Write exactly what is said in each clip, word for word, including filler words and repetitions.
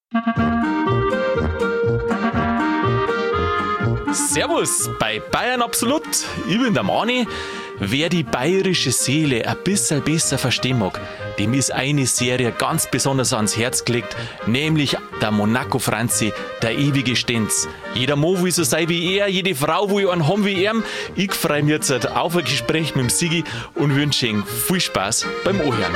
Servus bei Bayern Absolut. Ich bin der Mani. Wer die bayerische Seele ein bisschen besser verstehen mag, dem ist eine Serie ganz besonders ans Herz gelegt, nämlich der Monaco Franzi, der ewige Stenz. Jeder Mann will so sein wie er, jede Frau will einen haben wie er. Ich freue mich jetzt auf ein Gespräch mit dem Sigi und wünsche Ihnen viel Spaß beim Anhören.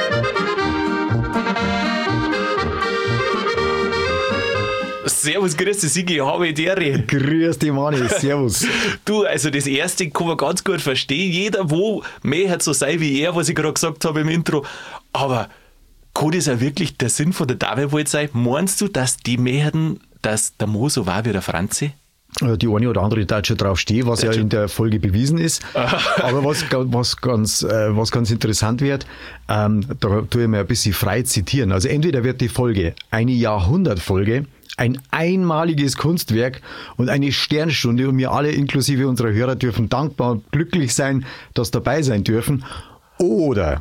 Servus, grüß dich, Sigi, habe ich dir. Grüß dich, Mani, servus. Du, also das erste kann man ganz gut verstehen. Jeder, wo mehr so sein wie er, was ich gerade gesagt habe im Intro. Aber kann das auch wirklich der Sinn von der Davidwald sein? Meinst du, dass die möchten, dass der Mo so war wie der Franzi? Die eine oder andere da schon drauf stehen, was ja in der Folge bewiesen ist. Aber was, was, ganz, was ganz interessant wird, ähm, da tue ich mir ein bisschen frei zitieren. Also entweder wird die Folge eine Jahrhundertfolge, ein einmaliges Kunstwerk und eine Sternstunde und wir alle inklusive unserer Hörer dürfen dankbar und glücklich sein, dass dabei sein dürfen. Oder,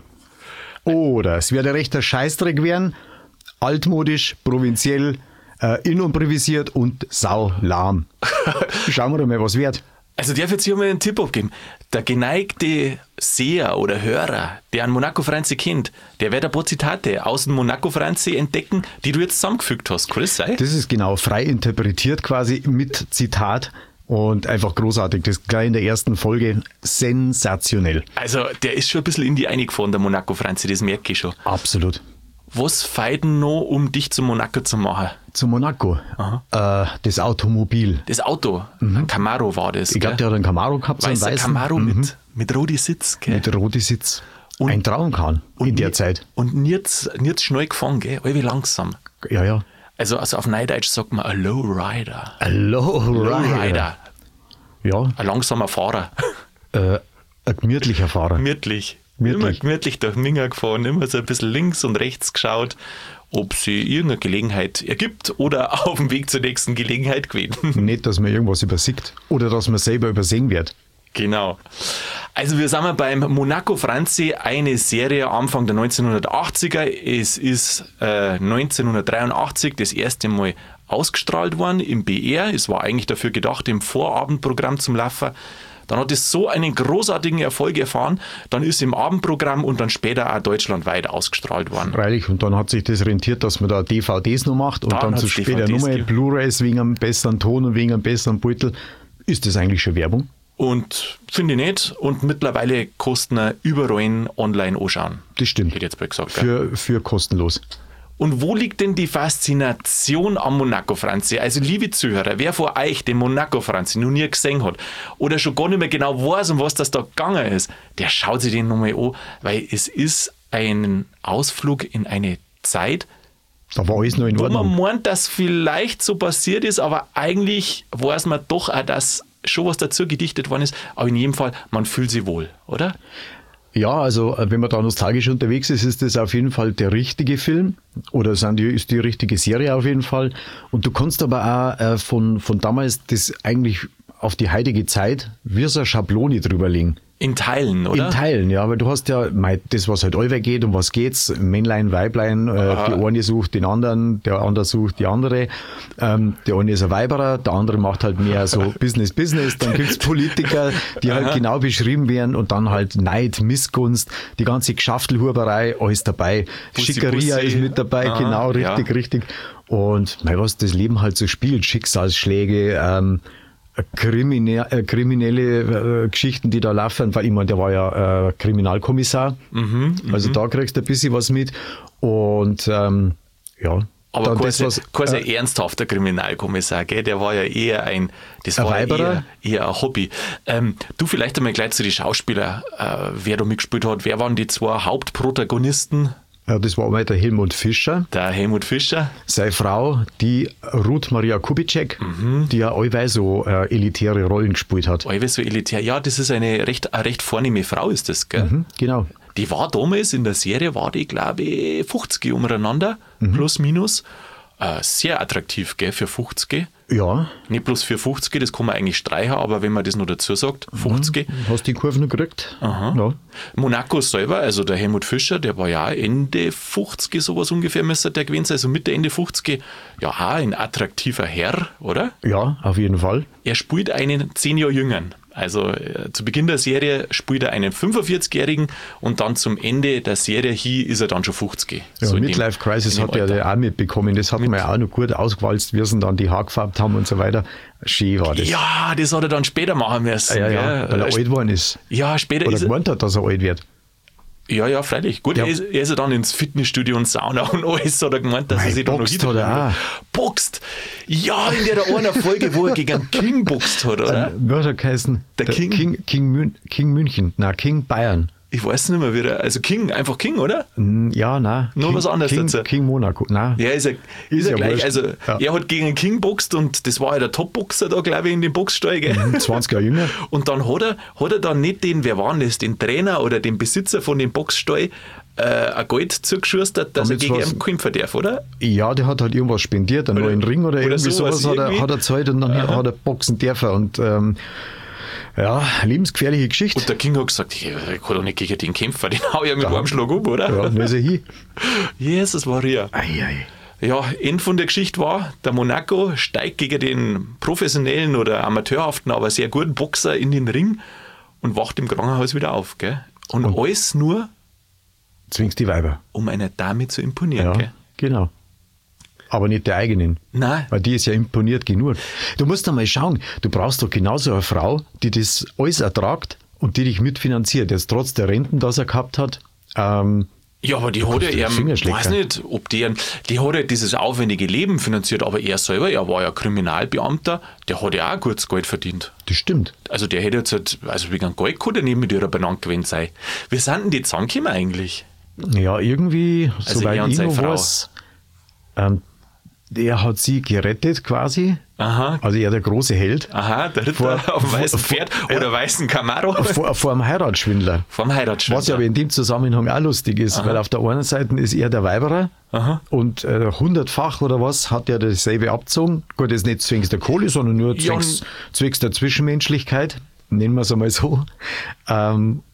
oder es wird ein rechter Scheißdreck werden, altmodisch, provinziell, äh, inunprovisiert und saulahm. Schauen wir doch mal, was wird. Also darf ich jetzt hier mal einen Tipp abgeben. Der geneigte Seher oder Hörer, der einen Monaco Franzi kennt, der wird ein paar Zitate aus dem Monaco Franzi entdecken, die du jetzt zusammengefügt hast. Kann das sein? Das ist genau frei interpretiert quasi mit Zitat und einfach großartig. Das gleich in der ersten Folge sensationell. Also der ist schon ein bisschen in die eingefahren, der Monaco Franzi, das merke ich schon. Absolut. Was fehlt denn noch, um dich zu Monaco zu machen? Zu Monaco? Äh, das Automobil. Das Auto? Mhm. Ein Camaro war das. Ich glaube, der hat einen Camaro gehabt. So weißt, einen weißen Camaro mhm. mit, mit rotem Sitz. Gell? Mit rotem Sitz. Und ein Traumkahn in der nie, Zeit. Und nicht, nicht schnell gefahren, gell? Wie langsam. Ja, ja. Also, also auf Neudeutsch sagt man ein Lowrider. Ein Lowrider. Lowrider. Ja. Ein langsamer Fahrer. Äh, ein gemütlicher Fahrer. Gemütlich. Gemütlich. Immer gemütlich durch Minger gefahren, immer so ein bisschen links und rechts geschaut, ob sie irgendeine Gelegenheit ergibt oder auf dem Weg zur nächsten Gelegenheit gewesen. Nicht, dass man irgendwas übersieht oder dass man selber übersehen wird. Genau. Also wir sind beim Monaco Franzi, eine Serie Anfang der neunzehnhundertachtziger. Es ist äh, neunzehnhundertdreiundachtzig das erste Mal ausgestrahlt worden im B R. Es war eigentlich dafür gedacht, im Vorabendprogramm zum Laufen. Dann hat es so einen großartigen Erfolg erfahren, dann ist es im Abendprogramm und dann später auch deutschlandweit ausgestrahlt worden. Freilich, und dann hat sich das rentiert, dass man da D V Ds noch macht und dann, dann zu später nochmal Blu-rays wegen einem besseren Ton und wegen einem besseren Beutel. Ist das eigentlich schon Werbung? Und finde ich nicht. Und mittlerweile kosten wir überall online anschauen. Das stimmt. Hätte ich jetzt mal gesagt. Für, für kostenlos. Und wo liegt denn die Faszination am Monaco Franzi? Also liebe Zuhörer, wer vor euch den Monaco Franzi noch nie gesehen hat oder schon gar nicht mehr genau weiß, um was das da gegangen ist, der schaut sich den nochmal an, weil es ist ein Ausflug in eine Zeit, da war alles noch in Ordnung, wo man meint, dass vielleicht so passiert ist, aber eigentlich weiß man doch auch, dass schon was dazu gedichtet worden ist. Aber in jedem Fall, man fühlt sich wohl, oder? Ja, also wenn man da nostalgisch unterwegs ist, ist das auf jeden Fall der richtige Film oder sind die, ist die richtige Serie auf jeden Fall. Und du kannst aber auch äh, von, von damals das eigentlich auf die heutige Zeit wie so eine Schablone drüber legen. In Teilen, oder? In Teilen, ja, weil du hast ja mei, das, was halt allweil geht, um was geht's, Männlein, Weiblein, äh, die eine sucht den anderen, der andere sucht die andere, ähm, der eine ist ein Weiberer, der andere macht halt mehr so Business, Business, dann gibt's Politiker, die halt genau beschrieben werden und dann halt Neid, Missgunst, die ganze Geschaftelhuberei, alles dabei, Bussi, Schickeria Bussi. ist mit dabei, Aha, genau, richtig, ja. richtig und mei, was das Leben halt so spielt, Schicksalsschläge, ähm, Kriminelle, äh, kriminelle äh, Geschichten, die da laufen, weil ich meine, der war ja äh, Kriminalkommissar, mhm, also da kriegst du ein bisschen was mit und ähm, ja. Aber quasi, das, was, quasi äh, ein ernsthafter Kriminalkommissar, gell? Der war ja eher ein, das ein war ja Weiberer? eher, eher ein Hobby. Ähm, du vielleicht einmal gleich zu den Schauspielern, äh, wer da mitgespielt hat, wer waren die zwei Hauptprotagonisten? Ja, das war mal der Helmut Fischer. Der Helmut Fischer. Seine Frau, die Ruth Maria Kubitschek, mhm. die ja allweil so äh, elitäre Rollen gespielt hat. Allweil so elitär. Ja, das ist eine recht, eine recht vornehme Frau, ist das, gell? Mhm, genau. Die war damals in der Serie, war die, glaube ich, fünfzig umeinander, mhm. plus minus. äh, sehr attraktiv, gell, für fünfzig. Ja. Nicht bloß für fünfzig, das kann man eigentlich streichen, aber wenn man das noch dazu sagt, fünfzig. Mhm. Hast die Kurve noch gekriegt? Aha. Ja. Monaco selber, also der Helmut Fischer, der war ja auch Ende fünfzig, sowas ungefähr müsste der gewesen sein, also Mitte, Ende fünfzig. Ja, auch ein attraktiver Herr, oder? Ja, auf jeden Fall. Er spielt einen zehn Jahre Jüngeren. Also äh, zu Beginn der Serie spielt er einen fünfundvierzigjährigen und dann zum Ende der Serie hin ist er dann schon fünfzig. Ja, so Midlife dem, Crisis hat er ja auch mitbekommen. Das hat Mit. man ja auch noch gut ausgewalzt, wie sie dann die Haare gefärbt haben und so weiter. Schön war das. Ja, das hat er dann später machen müssen. ja, ja, gell? weil er alt geworden ist. Ja, später Oder ist er. gemeint hat, dass er alt wird. Ja, ja, freilich. Gut, Ja. Er, ist, er ist ja dann ins Fitnessstudio und Sauna und alles, hat er gemeint, dass Mei, er sich da noch boxt hat er auch. Boxt. Ja, in der einer Folge, wo er gegen einen King boxt hat, oder? Wie hat er geheißen? Der King? King, King, Mün King München. Nein, King Bayern. Ich weiß nicht mehr, wie der, also King, einfach King, oder? Hm, Ja, nein. Nur King, was anderes King, dazu. King Monaco. Nein. Ja, ist ja, ist Ist ja ja gleich. wurscht. Also, Ja. er hat gegen einen King boxt und das war ja der Top-Boxer da, glaube ich, in dem Boxstall, gell? zwanzig Jahre jünger. Und dann hat er, hat er dann nicht den, wer war denn das, den Trainer oder den Besitzer von dem Boxstall, äh, ein Geld zugeschustert, dass Damit er gegen was- ihn kämpfen darf, oder? Ja, der hat halt irgendwas spendiert, einen Oder- neuen Ring oder, oder irgendwie sowas sowas, hat, er, irgendwie. hat er gezahlt und dann hat er boxen dürfen. Und ähm, ja, lebensgefährliche Geschichte. Und der King hat gesagt, ich kann doch nicht gegen den kämpfen, den hau ich ja mit einem Schlag um, oder? Ja, dann ist er hin. Jesus Maria. Ei, ei. Ja, End von der Geschichte war, der Monaco steigt gegen den professionellen oder amateurhaften, aber sehr guten Boxer in den Ring und wacht im Krankenhaus wieder auf. Gell? Und, Und- alles nur, Zwingst die Weiber. um einer Dame zu imponieren. Ja, Gell? genau. Aber nicht der eigenen. Nein, Weil die ist ja imponiert genug. Du musst einmal schauen, du brauchst doch genauso eine Frau, die das alles ertragt und die dich mitfinanziert. Jetzt trotz der Renten, die er gehabt hat. Ähm, ja, aber die hat ja, die er, Finger ich schlecken. weiß nicht, ob die, die hat ja dieses aufwendige Leben finanziert, aber er selber, er war ja Kriminalbeamter, der hat ja auch gutes Geld verdient. das stimmt. Also der hätte jetzt, halt, also wegen Geld kann der nicht mit ihrer benannt gewesen sein. Wie sind denn die zusammengekommen eigentlich? Ja, irgendwie, Also soweit er und ich seine noch Frau. weiß, ähm, der hat sie gerettet quasi. Aha. Also er der große Held. Aha, der Ritter Vor- auf dem weißen vor- Pferd ja. oder weißen Camaro Vor, vor einem Heiratsschwindler. vom Heiratsschwindler. Was ja aber in dem Zusammenhang auch lustig ist, weil auf der einen Seite ist er der Weiberer Aha. und äh, hundertfach oder was hat er dasselbe abgezogen. Gut, jetzt nicht zwingends der Kohle, sondern nur Ja, zwingends, zwingends der Zwischenmenschlichkeit, nennen wir es einmal so. Ähm,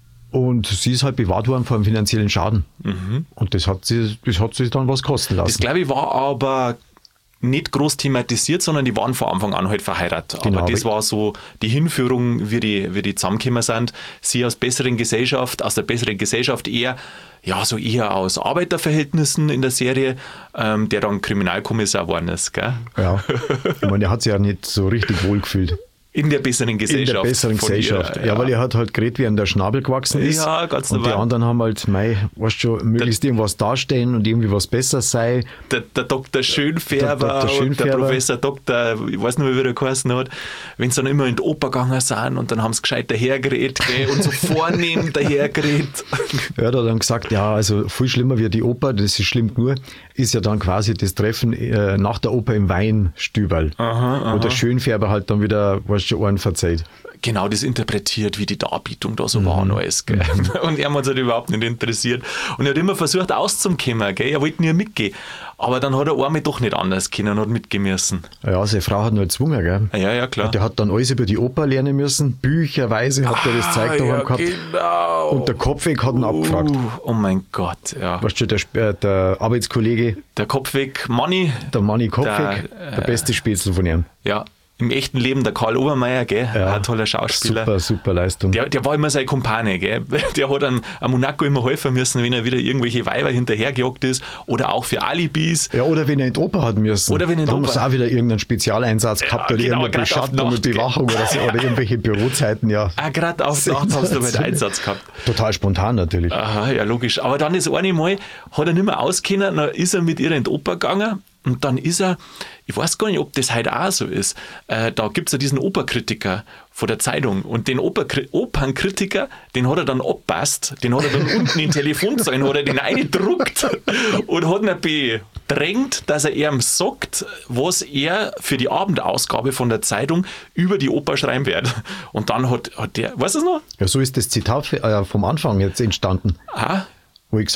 und sie ist halt bewahrt worden vor einem finanziellen Schaden. Und das hat sie, das hat sie dann was kosten Das lassen. glaube ich war aber nicht groß thematisiert, sondern die waren von Anfang an halt verheiratet. Genau, aber das aber- war so die Hinführung, wie die, wie die zusammengekommen sind. Sie aus besseren Gesellschaft, aus der besseren Gesellschaft eher, ja, so eher aus Arbeiterverhältnissen in der Serie, ähm, der dann Kriminalkommissar geworden ist, gell? Ja. Ich meine, er hat sich ja nicht so richtig wohl gefühlt. In der besseren Gesellschaft. In der besseren von ihr, Gesellschaft. Ja, weil er hat halt geredet, wie ihm der Schnabel gewachsen ist. Ja, ganz Und die normal. anderen haben halt, mei, weißt schon, möglichst irgendwas darstellen und irgendwie was Besseres sei. Der, der Doktor Schönfärber, Der Doktor und der Schönfärber. Professor Doktor, ich weiß nicht mehr, wie der geheißen hat, wenn sie dann immer in die Oper gegangen sind und dann haben sie gescheit dahergeredet, gell, und so vornehm dahergeredet. Er hat dann gesagt, ja, also viel schlimmer wie die Oper, das ist schlimm nur, ist ja dann quasi das Treffen äh, nach der Oper im Weinstüberl. Aha, Wo der Schönfärber halt dann wieder, weißt du, einen verzeiht. Genau das interpretiert, wie die Darbietung da so war und alles. Gell. Und er hat es halt überhaupt nicht interessiert. Und er hat immer versucht auszukommen, gell. Er wollte nie mitgehen. Aber dann hat er einmal doch nicht anders können und hat mitgehen müssen. Ja, seine Frau hat ihn halt gezwungen, gell. Ja, ja, klar. Der hat dann alles über die Oper lernen müssen, bücherweise hat er das Zeug daheim ja, gehabt. genau. Und der Kopfweg hat ihn abgefragt. Uh, oh mein Gott, ja. Weißt du, der, Sp- äh, der Arbeitskollege, Der Kopfweg, Manni, der Manni Kopfweg, Der, der, beste Spätzle von ihm. ja, im echten Leben der Karl Obermeier, gell, Ja, ein toller Schauspieler. Super, super Leistung. Der, der war immer sein Kumpane, gell? Der hat am, am Monaco immer helfen müssen, wenn er wieder irgendwelche Weiber hinterhergejagt ist oder auch für Alibis. Ja, oder wenn er in die Oper hat müssen. Oder wenn er in die da haben Oper- sie auch wieder irgendeinen Spezialeinsatz gehabt oder genau, irgendeine gerade auf Beschattung und Nacht, gell. Bewachung oder, so, oder irgendwelche Bürozeiten, ja. Ah, gerade auf Nacht hast du mit Einsatz gehabt. Total spontan natürlich. Aha, ja, logisch. Aber dann das eine Mal hat er nicht mehr auskennen, dann ist er mit ihr in die Oper gegangen und dann ist er, ich weiß gar nicht, ob das heute auch so ist, äh, da gibt es ja diesen Operkritiker von der Zeitung und den Operkri- Opernkritiker, den hat er dann abpasst, den hat er dann unten in den Telefonzeilen, hat er den eingedruckt und hat ihn bedrängt, dass er ihm sagt, was er für die Abendausgabe von der Zeitung über die Oper schreiben wird. Und dann hat, hat der, weißt du es noch? Ja, so ist das Zitat äh, vom Anfang jetzt entstanden, Ah, wo ich gesagt habe,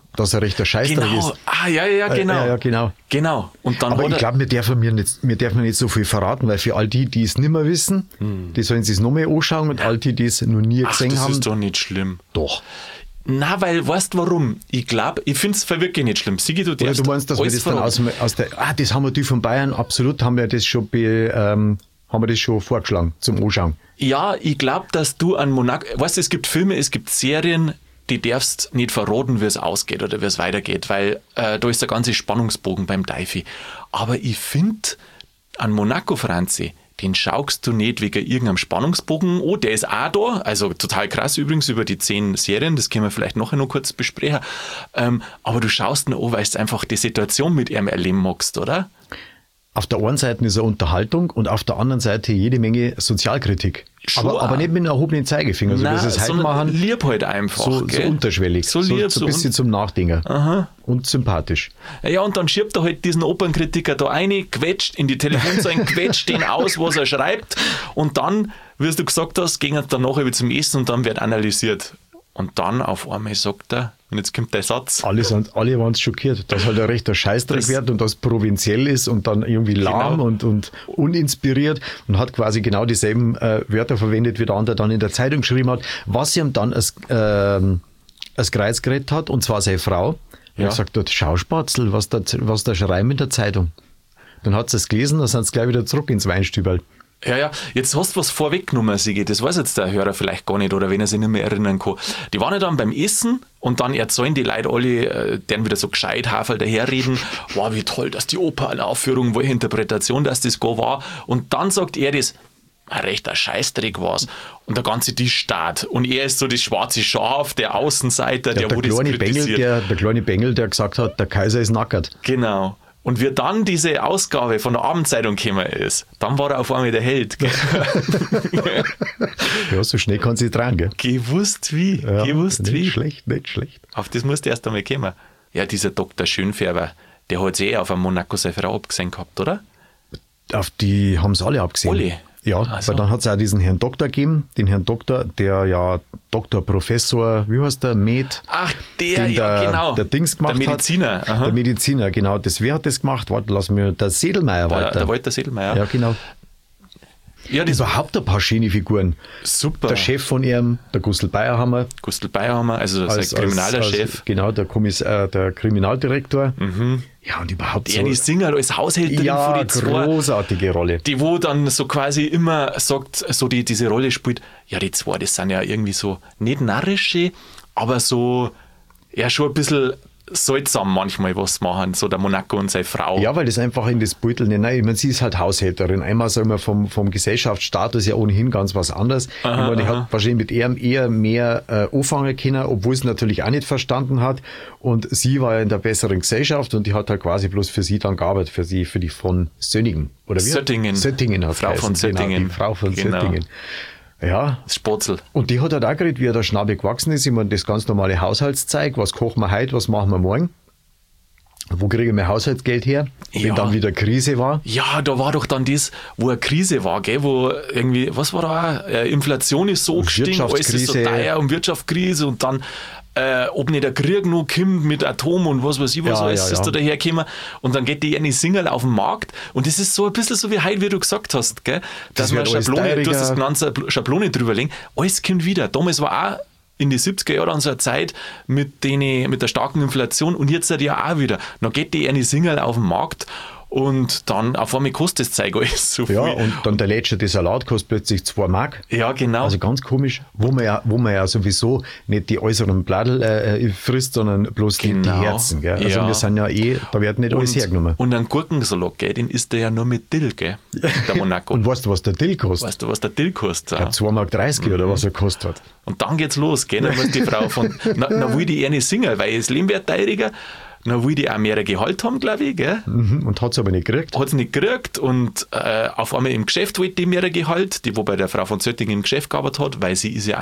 dass er recht der Scheißdreck Genau, ist. ah, ja, ja, genau. Äh, ja, ja, genau. Genau. Und dann Aber hat ich er- glaube, wir dürfen mir nicht, wir dürfen nicht so viel verraten, weil für all die, die es nicht mehr wissen, Hm. die sollen sich es noch mehr anschauen und all die, die es noch nie Ach, gesehen das haben, ist doch nicht schlimm. doch. Na, weil, weißt du warum? Ich glaube, ich finde es wirklich nicht schlimm. Sigi, du Oder darfst du meinst, dass wir alles das dann verraten. aus, aus der, ah, das haben wir die von Bayern, absolut, haben wir das schon, be, ähm, haben wir das schon vorgeschlagen zum Anschauen. Ja, ich glaube, dass du an Monaco, weißt du, es gibt Filme, es gibt Serien, die darfst nicht verraten, wie es ausgeht oder wie es weitergeht, weil äh, da ist der ganze Spannungsbogen beim Teifi. Aber ich finde, an Monaco, Franzi, den schaust du nicht wegen irgendeinem Spannungsbogen. Oh, der ist auch da. Also total krass übrigens über die zehn Serien. Das können wir vielleicht nachher noch kurz besprechen. Ähm, aber du schaust ihn an, weil du einfach die Situation mit ihm erleben magst, oder? Auf der einen Seite ist er Unterhaltung und auf der anderen Seite jede Menge Sozialkritik. Schon Aber, auch. aber nicht mit einem erhobenen Zeigefinger, so wie Nein, sie es heute sondern machen. lieb halt einfach. So, so gell? unterschwellig. So lieb, so, so ein bisschen zum Nachdenken. Und sympathisch. Ja, und dann schiebt er halt diesen Opernkritiker da rein, quetscht in die Telefonzellen, quetscht den aus, was er schreibt. Und dann, wie du gesagt hast, gehen dann nachher wieder zum Essen und dann wird analysiert. Und dann auf einmal sagt er, und jetzt kommt der Satz. Alle, sind, alle waren schockiert, dass halt ein rechter Scheißdreck Das- wird und das provinziell ist und dann irgendwie lahm Genau. und, und uninspiriert und hat quasi genau dieselben äh, Wörter verwendet, wie der andere dann in der Zeitung geschrieben hat, was ihm dann als, ähm, als Kreuz geredet hat, und zwar seine Frau. Er Ja. hat gesagt, dort, schau Spatzel, was da, was da schreiben in der Zeitung. Dann hat sie es gelesen, dann sind sie gleich wieder zurück ins Weinstübel. Ja, ja, jetzt hast du was vorweggenommen, Sigi. Das weiß jetzt der Hörer vielleicht gar nicht oder wenn er sich nicht mehr erinnern kann. Die waren ja dann beim Essen und dann erzählen die Leute alle, äh, deren wieder so gescheit Haferl daherreden. Wow, wie toll, dass die Oper eine Aufführung, welche Interpretation das das gar war. Und dann sagt er das, ein rechter Scheißdreck war's. Und der ganze Tisch starrt. Und er ist so das schwarze Schaf, der Außenseiter, der, Der, der, wo das kleine Bengel, kritisiert. der, der kleine Bengel, der gesagt hat, der Kaiser ist nackert. Genau. Und wie dann diese Ausgabe von der Abendzeitung gekommen ist, dann war er auf einmal der Held. Gell? Ja, so schnell kann sie dran, gell? Gewusst wie, Ja, gewusst nicht wie. schlecht, nicht schlecht. Auf das musste erst einmal kommen. Ja, dieser Doktor Schönfärber, der hat sich eh auf einem Monaco seine Frau abgesehen gehabt, oder? Auf die haben es alle abgesehen. Alle? Ja, Ach so. weil dann hat es auch diesen Herrn Doktor gegeben, den Herrn Doktor, der ja Doktor, Professor, wie heißt der, Med? Ach, der, den ja, der, genau. der Dings gemacht Der Mediziner. hat. Aha. Der Mediziner, genau. Das, wer hat das gemacht? Warte, lass mir, der Sedelmeier Der, Walter. der Walter Sedelmeier. Ja, genau. Ja, das war Überhaupt ein paar schöne Figuren. super. Der Chef von ihm, der Gustl Bayerhammer. Gustl Bayerhammer, also Als, sein kriminaler als, Chef. Als, genau, der, Kommissar, der Kriminaldirektor. Ja, und überhaupt Ernie so. Singer als Haushälterin Ja, von die zwei. großartige Rolle. Die, wo dann so quasi immer sagt, so die diese Rolle spielt, ja, die zwei, das sind ja irgendwie so, nicht narrische, aber so, ja, schon ein bisschen seltsam manchmal, was sie machen, so der Monaco und seine Frau. Ja, weil das einfach in das Beutel nicht, nein, ich meine, sie ist halt Haushälterin. Einmal sagen wir vom, vom Gesellschaftsstatus ja ohnehin ganz was anderes. Aha, ich meine, ich aha. habe wahrscheinlich mit ihm eher mehr äh, anfangen können, obwohl sie natürlich auch nicht verstanden hat. Und sie war ja in der besseren Gesellschaft und die hat halt quasi bloß für sie dann gearbeitet, für sie, für die von Sönigen. Oder wie? Söttingen. Söttingen hat Frau von geheißen, Söttingen. Genau, die Frau von Genau. Söttingen. Ja, Das Spotzel. und die hat halt auch geredet, wie er da Schnabe gewachsen ist. Ich meine, das ganz normale Haushaltszeug, was kochen wir heute, was machen wir morgen? Wo kriege ich mein Haushaltsgeld her? Wenn Ja. dann wieder Krise war. Ja, da war doch dann das, wo eine Krise war, gell, wo irgendwie, was war da? Äh, Inflation ist so gestiegen, alles ist so Wirtschaftskrise. teuer und Wirtschaftskrise und dann, äh, ob nicht der Krieg noch kommt mit Atom und was weiß ich, was Ja, alles ja, ist ja. da dahergekommen und dann geht die eine Single auf den Markt und das ist so ein bisschen so wie heute, wie du gesagt hast, gell, dass Das man wird alles Schablone, du hast das teuriger. genannt, Schablone drüberlegen, alles kommt wieder. Damals war auch in die siebziger Jahre dann so eine Zeit mit, denen, mit der starken Inflation und jetzt seid ja auch wieder. Dann geht die eine Single auf den Markt und dann auf einmal kostet das Zeug alles so viel. Ja, und dann der letzte Salat kostet plötzlich zwei Mark. Ja, genau. Also ganz komisch, wo man ja, wo man ja sowieso nicht die äußeren Bladel äh, frisst, sondern bloß die, die Genau. Herzen. Gell? Also Ja. wir sind ja eh, da wird nicht alles hergenommen. und einen Gurkensalat, gell, den isst der ja nur mit Dill, gell, der Monaco. Und weißt du, was der Dill kostet? Weißt du, was der Dill kostet? Ja, zwei Mark dreißig Mhm. oder was er kostet hat. Und dann geht's los, gell, dann muss die Frau von, na, na will die eine singen, weil das Leben wird teurer, dann will die auch mehr Gehalt haben, glaube ich, gell. Mhm. Und hat es aber nicht gekriegt. Hat es nicht gekriegt und äh, auf einmal im Geschäft wollte die mehr Gehalt, die wo bei der Frau von Zöttingen im Geschäft gearbeitet hat, weil sie ist ja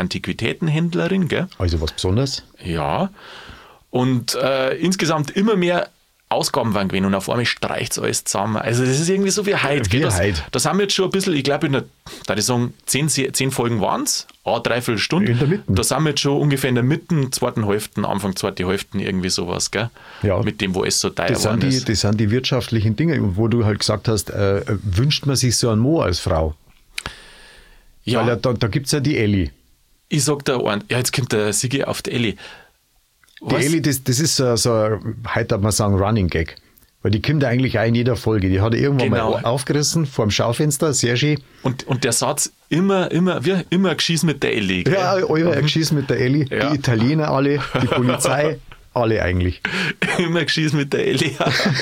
Antiquitätenhändlerin, gell. Also was Besonderes. Ja. Und äh, insgesamt immer mehr Ausgaben waren gewesen und auf einmal streicht es alles zusammen. Also das ist irgendwie so wie heute. Wie das, heute. das haben wir jetzt schon ein bisschen, ich glaube, in der, da ich sagen, zehn, zehn Folgen waren es, eine dreiviertel Stunde. In der Mitte. Da sind wir jetzt schon ungefähr in der Mitte, zweiten Hälfte, Anfang zweite Hälfte, irgendwie sowas, gell? Ja. Mit dem, wo es so teuer Das sind, die, ist. das sind die wirtschaftlichen Dinge, wo du halt gesagt hast, äh, wünscht man sich so einen Mo als Frau? Ja, Weil ja, da, da gibt es ja die Elli. ich sag da einen, ja, jetzt kommt der Sigi auf die Elli. Die Was? Elli, das, das ist so, so, heute darf man sagen, Running Gag. Weil die kommt ja eigentlich auch in jeder Folge. Die hat er irgendwann Genau. mal aufgerissen vor dem Schaufenster, sehr schön. Und, und der Satz, immer, immer, wir, immer geschieß mit der Elli. Gell? Ja, euer Geschiss mit der Elli, Ja. die Italiener alle, die Polizei, alle eigentlich. Immer geschieß mit der Elli.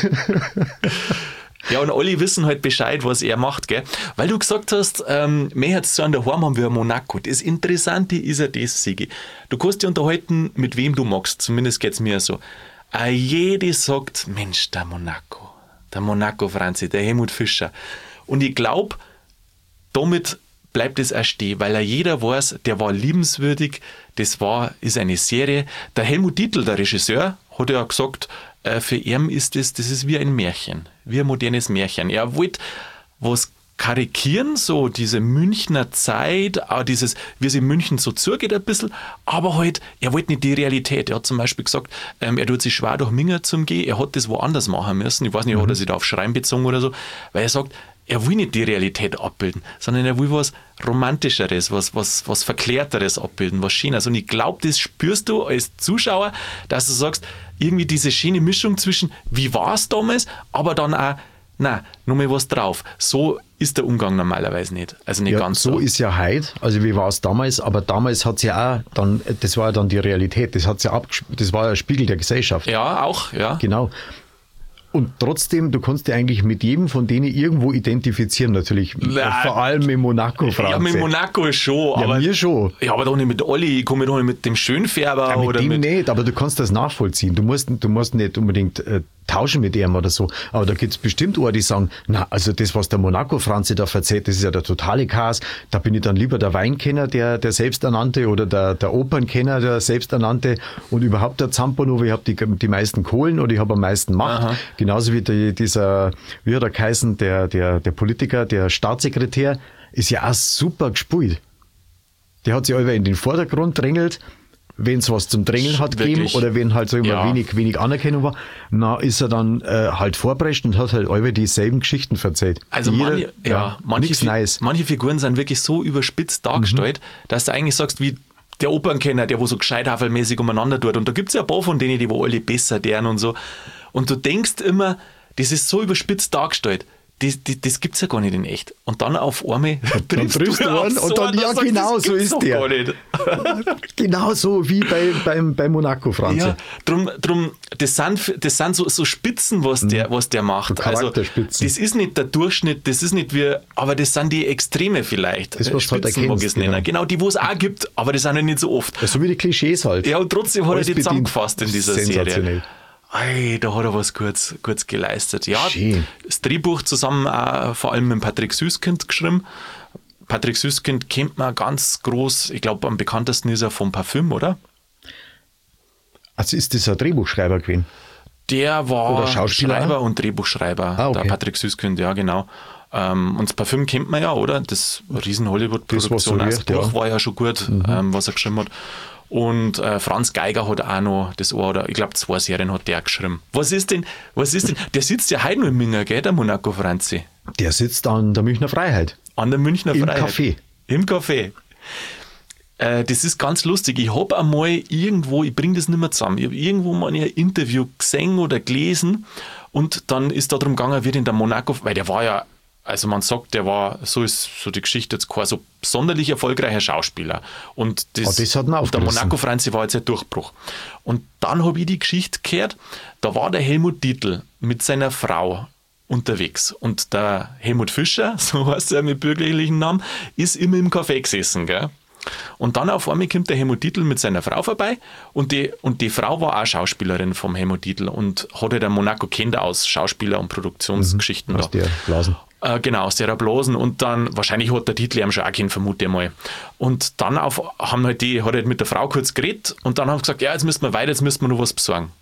Ja, und alle wissen halt Bescheid, was er macht, gell? Weil du gesagt hast, ähm, mehr jetzt so an der Heim haben wir Monaco. Das Interessante ist ja das, Sigi. Du kannst dich unterhalten, mit wem du magst. Zumindest geht es mir so. Auch jede sagt, Mensch, der Monaco. Der Monaco Franzi, der Helmut Fischer. Und ich glaube, damit bleibt es auch stehen, weil er jeder weiß, der war liebenswürdig, das war, ist eine Serie. Der Helmut Dietl, der Regisseur, hat ja gesagt, äh, für ihn ist das, das ist wie ein Märchen, wie ein modernes Märchen. Er wollte was karikieren, so diese Münchner Zeit, auch dieses, wie es in München so zugeht ein bisschen, aber halt, er wollte nicht die Realität. Er hat zum Beispiel gesagt, ähm, er tut sich schwer durch Minger zum Gehen, er hat das woanders machen müssen, ich weiß nicht, mhm. hat er sich da auf Schreien bezogen oder so, weil er sagt, er will nicht die Realität abbilden, sondern er will was Romantischeres, was, was, was Verklärteres abbilden, was Schönes. Und ich glaube, das spürst du als Zuschauer, dass du sagst, irgendwie diese schöne Mischung zwischen, wie war es damals, aber dann auch, nein, noch mal was drauf. So ist der Umgang normalerweise nicht. Also nicht Ja, ganz so so. ist ja heute, also wie war es damals, aber damals hat es ja auch dann, das war ja dann die Realität, das hat's ja abgesp- das war ja ein Spiegel der Gesellschaft. Ja, auch, ja. Genau. Und trotzdem, du kannst dich eigentlich mit jedem von denen irgendwo identifizieren, natürlich. Nein. Vor allem mit Monaco, Franzi. Ja, mit Monaco schon, Ja, aber. mir schon. Ja, aber doch nicht mit Olli, ich komme mich doch nicht mit dem Schönfärber Ja, mit oder dem mit. nicht, aber du kannst das nachvollziehen. Du musst, du musst nicht unbedingt äh, tauschen mit ihm oder so. Aber da gibt es bestimmt auch, die sagen, na, also das, was der Monaco-Franzi da erzählt, das ist ja der totale Chaos. Da bin ich dann lieber der Weinkenner, der, der Selbsternannte, oder der, der Opernkenner, der Selbsternannte, und überhaupt der Zampano, ich habe die, die meisten Kohlen oder ich habe am meisten Macht. Aha. Genauso wie die, dieser, wie hat er geheißen, der, der, der Politiker, der Staatssekretär, ist ja auch super gespielt. Der hat sich aber in den Vordergrund drängelt, wenn es was zum Drängeln hat gegeben Wirklich? oder wenn halt so immer Ja. wenig, wenig Anerkennung war, na ist er dann äh, halt vorprescht und hat halt alle dieselben Geschichten erzählt. Also Jeder, manche, ja, manche, nichts Fi- Neues. manche Figuren sind wirklich so überspitzt dargestellt, Mhm. dass du eigentlich sagst, wie der Opernkenner, der wo so gescheithafelmäßig umeinander tut. Und da gibt es ja ein paar von denen, die wo alle besser deren und so. Und du denkst immer, das ist so überspitzt dargestellt. Das, das, das gibt es ja gar nicht in echt. Und dann auf einmal Dann triffst du einen und dann, ja, genau so ist der. Gar nicht. Genauso wie bei, beim, bei Monaco, Franzi. Ja, drum, drum, das sind, das sind so, so Spitzen, was der, was der macht. So Also, Charakterspitzen. das ist nicht der Durchschnitt, das ist nicht wie, aber das sind die Extreme vielleicht. Das, was du halt Spitzen, mag ich es erkennst, genau. nennen. Genau, die, wo es auch gibt, aber das sind ja nicht so oft. So wie die Klischees halt. Ja, und trotzdem hat er Alles die bedient. zusammengefasst in dieser Sensationell. Serie. Ei, da hat er was kurz, kurz geleistet. Ja, Schön. das Drehbuch zusammen auch vor allem mit Patrick Süßkind geschrieben. Patrick Süßkind kennt man ganz groß, ich glaube am bekanntesten ist er vom Parfüm, oder? Also ist das ein Drehbuchschreiber gewesen? Der war Oder Schauspieler? Schreiber und Drehbuchschreiber, Ah, okay. der Patrick Süßkind, ja genau. Ähm, und das Parfüm kennt man ja, oder? Das riesen Hollywood-Produktion. Das, was so Das riecht, Buch ja. war ja schon gut, ähm, was er geschrieben hat. Und äh, Franz Geiger hat auch noch das eine oder ich glaube zwei Serien hat der geschrieben. Was ist denn, was ist denn, der sitzt ja heute noch in Minger, gell, der Monaco Franzi? Der sitzt an der Münchner Freiheit. An der Münchner Im Freiheit. Café. Im Café. Äh, das ist ganz lustig. Ich habe einmal irgendwo, ich bringe das nicht mehr zusammen, ich habe irgendwo mal ein Interview gesehen oder gelesen und dann ist da drum gegangen, wird in der Monaco, weil der war ja, also man sagt, der war, so ist so die Geschichte jetzt kein so sonderlich erfolgreicher Schauspieler. Und das, Oh, das hat ihn und der aufgerissen. Monaco Franzi war jetzt ein Durchbruch. Und dann habe ich die Geschichte gehört, da war der Helmut Dietl mit seiner Frau unterwegs. Und der Helmut Fischer, so heißt er mit bürgerlichen Namen, ist immer im Café gesessen, gell? Und dann auf einmal kommt der Helmut Dietl mit seiner Frau vorbei und die, und die Frau war auch Schauspielerin vom Helmut Dietl und hat halt der Monaco kennt aus Schauspieler- und Produktionsgeschichten Aus da. der Blasen. Äh, genau, aus der Blasen und dann, wahrscheinlich hat der Titel ihm schon auch kennen, vermute ich mal. Und dann auf, haben halt die, hat halt mit der Frau kurz geredet und dann haben sie gesagt, ja, jetzt müssen wir weiter, jetzt müssen wir noch was besorgen.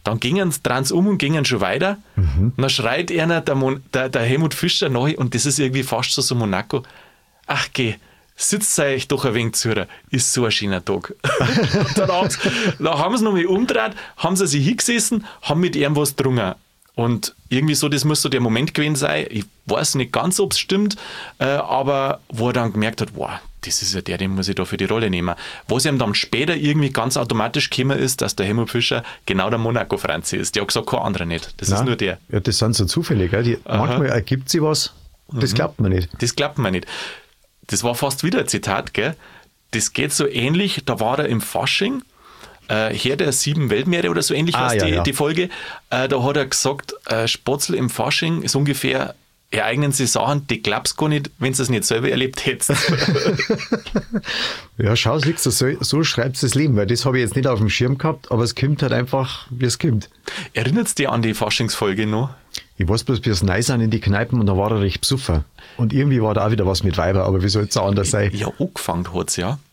Dann gingen sie dran um und gingen schon weiter. Mhm. Und dann schreit einer der, Mon- der, der Helmut Fischer neu und das ist irgendwie fast so so Monaco. Ach geh, sitzt euch doch ein wenig zu, ist so ein schöner Tag. dann haben sie, dann haben sie nochmal umgedreht, haben sie sich hingesessen, haben mit ihm was getrunken. Und irgendwie so, das muss so der Moment gewesen sein, ich weiß nicht ganz, ob es stimmt, äh, aber wo er dann gemerkt hat, wow, das ist ja der, den muss ich da für die Rolle nehmen. Was ihm dann später irgendwie ganz automatisch gekommen ist, dass der Helmut Fischer genau der Monaco-Franzi ist. Der hat gesagt, kein anderer nicht. Das Nein. ist nur der. Ja, das sind so Zufälle, gell? Die, manchmal ergibt sich was, das mhm. glaubt man nicht. Das glaubt man nicht. Das war fast wieder ein Zitat, gell? Das geht so ähnlich, da war er im Fasching, äh, Herr der sieben Weltmeere oder so ähnlich, ah, was ja, die, ja. die Folge. Äh, da hat er gesagt, äh, Spotzel im Fasching ist ungefähr, ereignen sich Sachen, die glaubst gar nicht, wenn du es nicht selber erlebt hättest. Ja, schau, siehst du, so, so schreibst du das Leben, weil das habe ich jetzt nicht auf dem Schirm gehabt, aber es kommt halt einfach, wie es kommt. Erinnert es dich an die Faschingsfolge noch? Ich weiß bloß, wir sind neu sind in die Kneipen und da war er recht besoffen. Und irgendwie war da auch wieder was mit Weiber, aber wie soll es auch anders sein? Ja, angefangen hat es ja.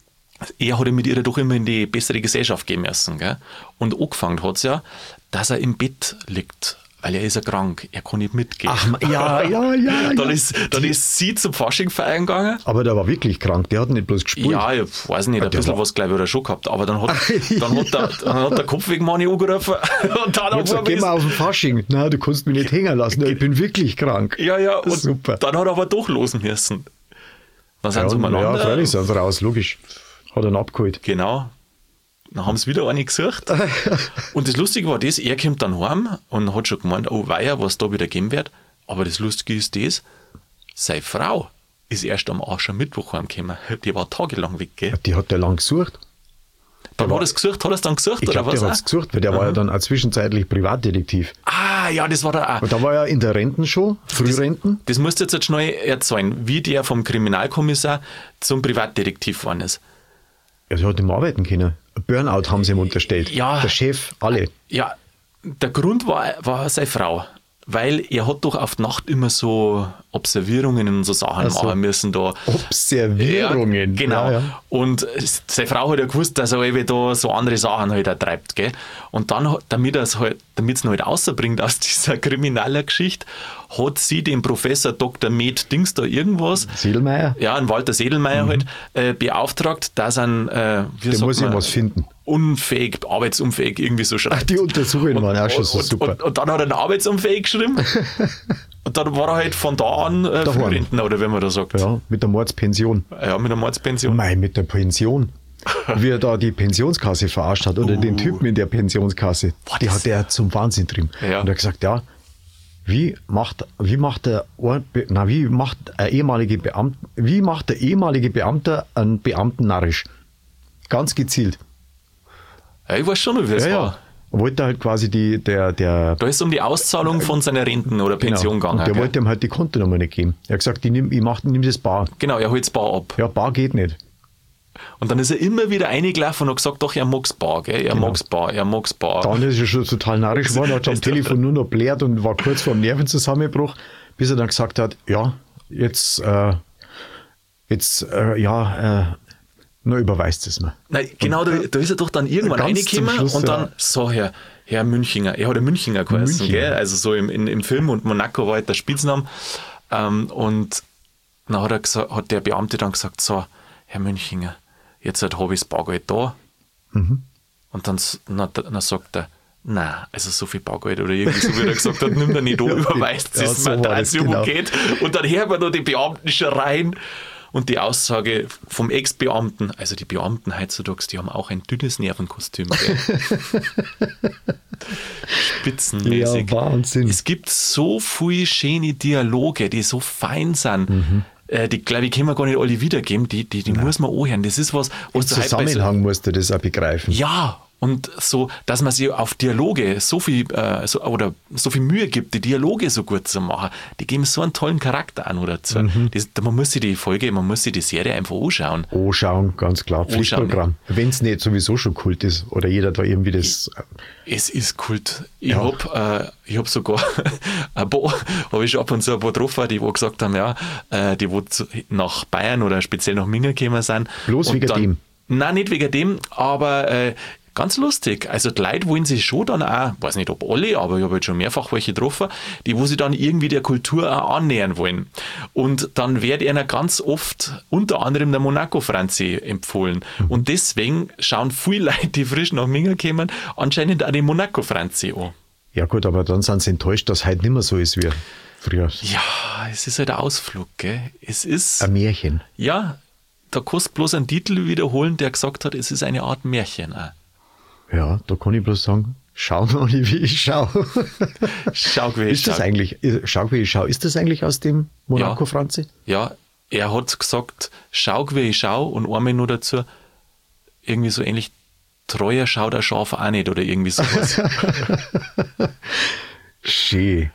Er hat ja mit ihr doch immer in die bessere Gesellschaft gehen müssen. Gell? Und angefangen hat es ja, dass er im Bett liegt. Weil er ist ja krank, er kann nicht mitgehen. Ach, ja, ja, ja. dann ja. ist, dann ist sie zum Fasching feiern gegangen. Aber der war wirklich krank, der hat nicht bloß gespult. Ja, ich weiß nicht, ein bisschen war... was, glaube ich, hat er schon gehabt. Aber dann hat, dann hat, der, dann hat der Kopfwegmann angerufen. Und dann hat er geh mal auf den Fasching. Nein, du kannst mich nicht hängen lassen, ich bin wirklich krank. Ja, ja, und super. Dann hat er aber doch losen müssen. Dann sind ja, sie umeinander. Ja, freilich sind sie raus, logisch. Hat er ihn abgeholt. Genau. Dann haben sie wieder eine gesucht. Und das Lustige war das, er kommt dann heim und hat schon gemeint, oh weia, was da wieder geben wird. Aber das Lustige ist das, seine Frau ist erst am Aschermittwoch heimgekommen. Die war tagelang weg, gell? Die hat er lang gesucht. Dann hat er es gesucht, hat er es dann gesucht, ich oder glaub, was? Der hat es gesucht, weil der Aha. war ja dann auch zwischenzeitlich Privatdetektiv. Ah, ja, das war der auch. Und da war er in der Renten schon, Frührenten. Das, das musst du jetzt, jetzt schnell erzählen, wie der vom Kriminalkommissar zum Privatdetektiv geworden ist. Ja, der hat ihm arbeiten können. Burnout haben sie ihm unterstellt. Ja, der Chef, alle. Ja, der Grund war, war seine Frau. Weil er hat doch auf die Nacht immer so Observierungen und so Sachen also, machen müssen. Da. Observierungen? Ja, genau. Ja, ja. Und seine Frau hat ja gewusst, dass er eben da so andere Sachen halt auch treibt. Gell? Und dann, damit er es halt, damit es ihn halt rausbringt aus dieser kriminellen Geschichte, hat sie den Professor Doktor Med Dings da irgendwas, Sedelmeier? Ja, einen Walter Sedelmeier mhm. halt, äh, beauftragt, dass ein, äh, wie der sagt muss man, ihm was finden. Unfähig, arbeitsunfähig, irgendwie so schreibt. Ach, die Untersuchungen waren auch schon so und, super. Und, und dann hat er einen arbeitsunfähig geschrieben. Und dann war er halt von da an äh, Frührentner, oder wie man da sagt. Ja, mit der Mordspension. Ja, mit der Mordspension. Mei, mit der Pension. Wie er da die Pensionskasse verarscht hat, oder uh. den Typen in der Pensionskasse. Boah, die hat er zum Wahnsinn drin. Ja. Und er hat gesagt, ja, wie macht, wie macht der, na, wie macht ein ehemalige Beamter, wie macht der ehemalige Beamter einen Beamten narrisch? Ganz gezielt. Ja, ich weiß schon, wie es ja, war. Ja. Wollte halt quasi die, der, der. Da ist es um die Auszahlung von seiner Renten oder Pension genau. gegangen. Und der gell? wollte ihm halt die Kontonummer nicht geben. Er hat gesagt, ich nimm, ich mach, nimm das Bar. Genau, er holt das Bar ab. Ja, Bar geht nicht. Und dann ist er immer wieder reingelaufen und hat gesagt, doch, er mag's Bar, gell? Er genau. mag's Bar, er mag's Bar. Dann ist er schon total narrisch geworden, hat am Telefon nur noch blärt und war kurz vor dem Nervenzusammenbruch, bis er dann gesagt hat, ja, jetzt, äh, jetzt, äh, ja, äh, nur überweist es mir. Nein, genau, da, da ist er doch dann irgendwann reingekommen und dann, ja. so, Herr, Herr Münchinger, er hat ja Münchinger geheißen, Münchinger. Gell? Also so im, in, im Film, und Monaco war halt der Spitzname. Ähm, und dann hat, er gesagt, hat der Beamte dann gesagt, so, Herr Münchinger, jetzt halt habe ich das Bargeld da. Mhm. Und dann, dann, dann sagt er, nein, also so viel Bargeld oder irgendwie so, wie er gesagt hat, nimm er nicht an, überweist es, ja, so das genau. geht. Und dann hören wir noch die Beamten schreien. Und die Aussage vom Ex-Beamten, also die Beamten heutzutage, die haben auch ein dünnes Nervenkostüm. Spitzenmäßig. Ja, Wahnsinn. Es gibt so viele schöne Dialoge, die so fein sind. Mhm. Äh, die, glaube ich, können wir gar nicht alle wiedergeben. Die, die, die muss man anhören. Das ist was, was im Zusammenhang so, musst du das auch begreifen. Ja, und so, dass man sich auf Dialoge so viel, äh, so, oder so viel Mühe gibt, die Dialoge so gut zu machen, die geben so einen tollen Charakter an. Oder so. Mhm. Das, man muss sich die Folge, man muss sich die Serie einfach anschauen. Anschauen, ganz klar. Pflichtprogramm. Wenn es nicht sowieso schon Kult ist oder jeder da irgendwie das. Es ist Kult. Ich ja. habe äh, ich hab sogar ein paar, habe ich schon ab und zu ein paar getroffen, die wo gesagt haben, ja, äh, die wo zu, nach Bayern oder speziell nach Minga gekommen sind. Bloß und wegen dann, dem? Nein, nicht wegen dem, aber äh, Ganz lustig. Also die Leute wollen sich schon dann auch, weiß nicht ob alle, aber ich habe jetzt schon mehrfach welche getroffen, die wo sie dann irgendwie der Kultur auch annähern wollen. Und dann wird ihnen ganz oft unter anderem der Monaco-Franzi empfohlen. Mhm. Und deswegen schauen viele Leute, die frisch nach Minga kommen, anscheinend auch den Monaco-Franzi an. Ja gut, aber dann sind sie enttäuscht, dass heute nicht mehr so ist wie früher. Ja, es ist halt ein Ausflug, gell? Es ist... Ein Märchen. Ja, da kannst du bloß einen Titel wiederholen, der gesagt hat, es ist eine Art Märchen auch. Ja, da kann ich bloß sagen, schau mal, wie ich schau. Schau, wie ich ist das schau. eigentlich, schau, wie ich schau, ist das eigentlich aus dem Monaco, ja. Franzi? Ja, er hat gesagt, schau, wie ich schau, und einmal nur dazu, irgendwie so ähnlich, treuer schaut der Schaf auch nicht, oder irgendwie sowas. Schön.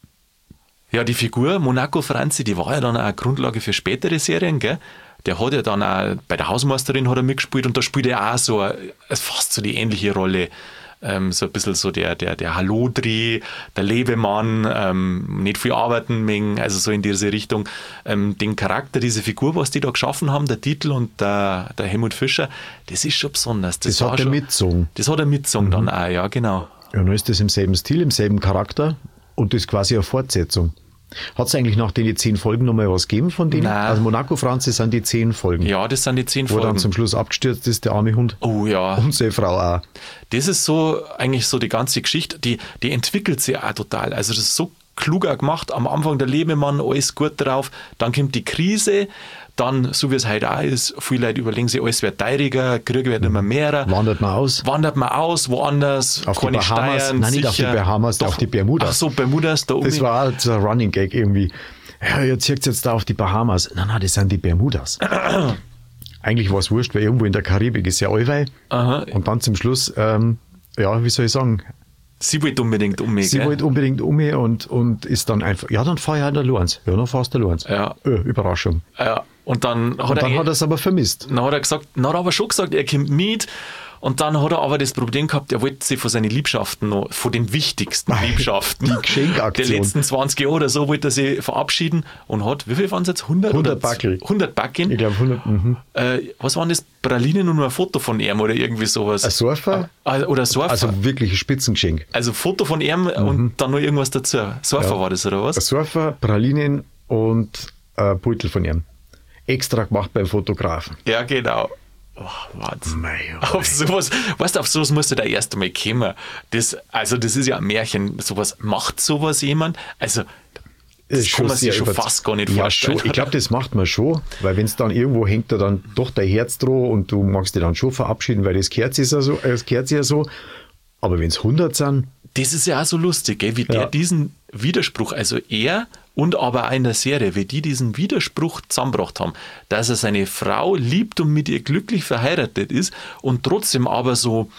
Ja, die Figur Monaco Franzi, die war ja dann auch eine Grundlage für spätere Serien, gell? Der hat ja dann auch, bei der Hausmeisterin hat er mitgespielt, und da spielt er auch so eine, fast so die ähnliche Rolle. Ähm, so ein bisschen so der, der, der Hallodri, der Lebemann, ähm, nicht viel arbeiten mögen, also so in diese Richtung. Ähm, den Charakter, diese Figur, was die da geschaffen haben, der Titel und der, der Helmut Fischer, das ist schon besonders. Das, das hat er mitgezogen. Das hat er mitgezogen mhm. dann auch, ja, genau. Ja, dann ist das im selben Stil, im selben Charakter, und das ist quasi eine Fortsetzung. Hat es eigentlich nach den zehn Folgen nochmal was gegeben von denen? Nein. Also Monaco Franzi sind die zehn Folgen. Ja, das sind die zehn Wo Folgen. Wo dann zum Schluss abgestürzt ist, der arme Hund. Oh ja. Und seine Frau auch. Das ist so, eigentlich so die ganze Geschichte, die, die entwickelt sich auch total. Also das ist so klug auch gemacht. Am Anfang der Lebemann, alles gut drauf. Dann kommt die Krise. Dann, so wie es heute auch ist, viele Leute überlegen sich, alles wird teuriger, Krieg wird immer mehr. Wandert man aus? Wandert man aus, woanders, auf keine die Bahamas? Steuern, Nein, nicht sicher. auf die Bahamas, Doch. auf die Bermudas. Ach so, Bermudas, da oben. Das war halt so ein Running Gag irgendwie. Ja, ihr zieht jetzt da auf die Bahamas. Nein, nein, das sind die Bermudas. Eigentlich war es wurscht, weil irgendwo in der Karibik ist ja allweil. Aha. Und dann zum Schluss, ähm, ja, wie soll ich sagen? Sie wollte unbedingt um mich, Sie gell? wollte unbedingt um mich und, und ist dann einfach, ja, dann fahr ich halt der Lorenz. Ja, dann fahrst du der Lorenz. Ja. Öh, Überraschung. Ja. Und dann hat Und er, dann hat er es aber vermisst. Dann hat er gesagt, dann hat er aber schon gesagt, er kommt mit. Und dann hat er aber das Problem gehabt, er wollte sich von seinen Liebschaften noch, von den wichtigsten Liebschaften Die Geschenkaktion. der letzten zwanzig Jahre oder so, wollte er sich verabschieden und hat, wie viel waren es jetzt? hundert? hundert Backel. hundert Backen. Ich glaube hundert. Mhm. Äh, was waren das? Pralinen und nur ein Foto von ihm oder irgendwie sowas. Ein Surfer? Äh, oder Surfer. Also wirklich ein Spitzengeschenk. Also Foto von ihm mhm. und dann noch irgendwas dazu. Surfer ja. war das, oder was? Ein Surfer, Pralinen und ein Beutel von ihm. Extra gemacht beim Fotografen. Ja, genau. Oh, Wahnsinn. Mei, oh auf sowas, weißt du, auf sowas musst du da erst einmal kommen. Das, also, das ist ja ein Märchen. Sowas, macht sowas jemand? Also, das ist kann man sich schon über- fast gar nicht ja, vorstellen. Schon. Ich glaube, das macht man schon, weil wenn es dann irgendwo hängt, da dann doch dein Herz droh und du magst dich dann schon verabschieden, weil das Kerz ist ja so, das Kerz ja so. Aber wenn es hundert sind, Das ist ja auch so lustig, gell? Wie Ja. der diesen Widerspruch, also er und aber auch in der Serie, wie die diesen Widerspruch zusammengebracht haben, dass er seine Frau liebt und mit ihr glücklich verheiratet ist und trotzdem aber so,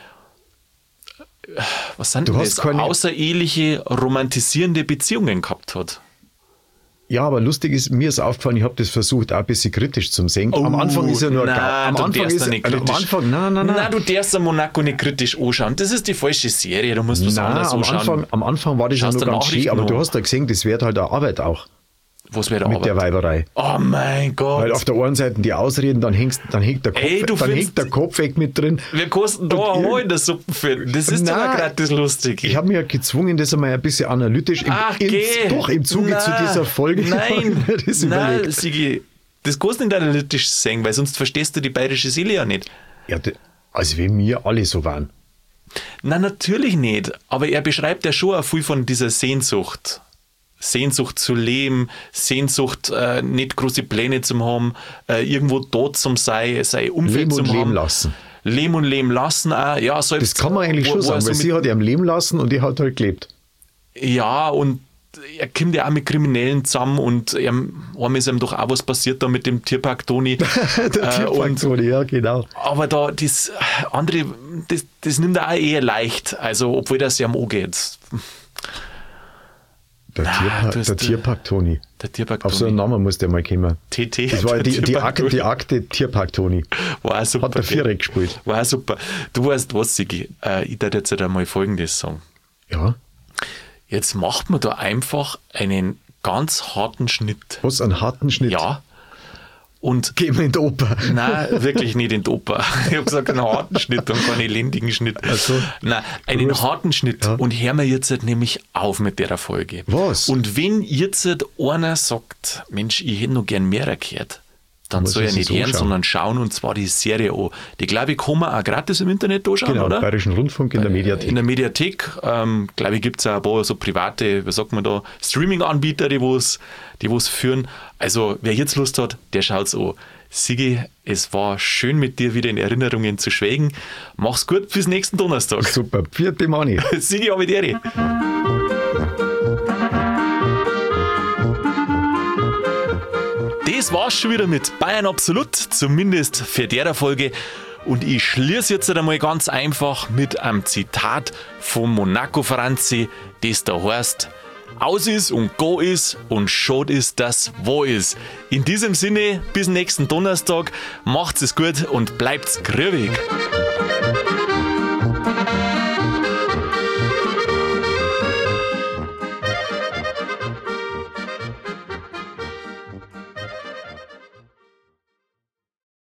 äh, was sind Du denn hast das, keine- außereheliche, romantisierende Beziehungen gehabt hat. ja, aber lustig ist, mir ist aufgefallen, ich habe das versucht, auch ein bisschen kritisch zum sehen. am Oh, Anfang ist er nur nein, Gau- am du Anfang darfst ist da nicht also am kritisch. Anfang, nein, nein, nein. Nein, du darfst an Monaco nicht kritisch anschauen. Das ist die falsche Serie, du musst was Nein, anderes am anschauen. Anfang, am Anfang war das ja Schaust nur du ganz schön, Nachrichten aber du an? hast ja gesehen, das wird halt eine Arbeit auch Was wäre mit der Weiberei. Oh mein Gott. Weil auf der einen Seite die Ausreden, dann, hängst, dann, hängt, der Kopf, Ey, du dann findest- hängt der Kopfeck mit drin. Wir kosten da Und einmal ihr- in der Suppenfilm. Das ist doch Nein, gerade das Lustige. Ich habe mich ja gezwungen, das einmal ein bisschen analytisch im, Ach, im, geh. doch im Zuge Nein. zu dieser Folge Nein, das nein, überlegt. Sigi, das kannst du nicht analytisch sehen, weil sonst verstehst du die bayerische Seele ja nicht. Ja, d- also wenn wir alle so waren. Nein, natürlich nicht. Aber er beschreibt ja schon auch viel von dieser Sehnsucht. Sehnsucht zu leben, Sehnsucht, äh, nicht große Pläne zu haben, äh, irgendwo dort zum sein, sein Umfeld Leben zu und haben. leben lassen. Leben und leben lassen auch. Ja, selbst, Das kann man eigentlich wo- schon wo er sagen, so weil mit- sie hat ja am Leben lassen und die hat halt gelebt. Ja, und er kommt ja auch mit Kriminellen zusammen und ihm, einem ist ihm doch auch was passiert da mit dem Tierpark Toni. Der Äh, und- Tierfaktor, ja, genau. Aber da, das andere, das, das nimmt er auch eher leicht, also obwohl das ja am angeht. Der, Na, Tierpark, du hast- der Tierpark Toni. Der Tierpark Auf so einen Toni. Namen muss der mal kommen. T T. Das war der die, die, Tierpark Akte, Toni. die Akte Tierpark Toni. War auch super. Hat der gell? Viereck gespielt. War auch super. Du weißt was, Sigi, äh, ich würde jetzt einmal Folgendes sagen. Ja. Jetzt macht man da einfach einen ganz harten Schnitt. Was, einen harten Schnitt? Ja. Und gehen wir in die Oper. Nein, wirklich nicht in die Oper. Ich habe gesagt, einen harten Schnitt und keinen elendigen Schnitt. Also, Nein, einen Prost. harten Schnitt. Ja. Und hören wir jetzt halt nämlich auf mit der Folge. Was? Und wenn jetzt halt einer sagt, Mensch, ich hätte noch gern mehr gehört, dann Muss soll er ich nicht so hören, schauen. sondern schauen, und zwar die Serie an. Die, glaube ich, kann man auch gratis im Internet anschauen, Genau, oder? im Bayerischen Rundfunk in der Mediathek. In der Mediathek, ähm, glaube ich, gibt es auch ein paar so private, wie sagt man da, Streaming-Anbieter, die was die was führen. Also, wer jetzt Lust hat, der schaut's an. Sigi, es war schön mit dir wieder in Erinnerungen zu schwelgen. Mach's gut bis nächsten Donnerstag. Super, vierte Mani. Sigi, Avideri. Das war's schon wieder mit Bayern Absolut, zumindest für der Folge. Und ich schließe jetzt einmal ganz einfach mit einem Zitat von Monaco Franzi, das da heißt: Aus ist und go ist und schad ist, dass wo ist. In diesem Sinne, bis nächsten Donnerstag, macht's es gut und bleibt's grübig.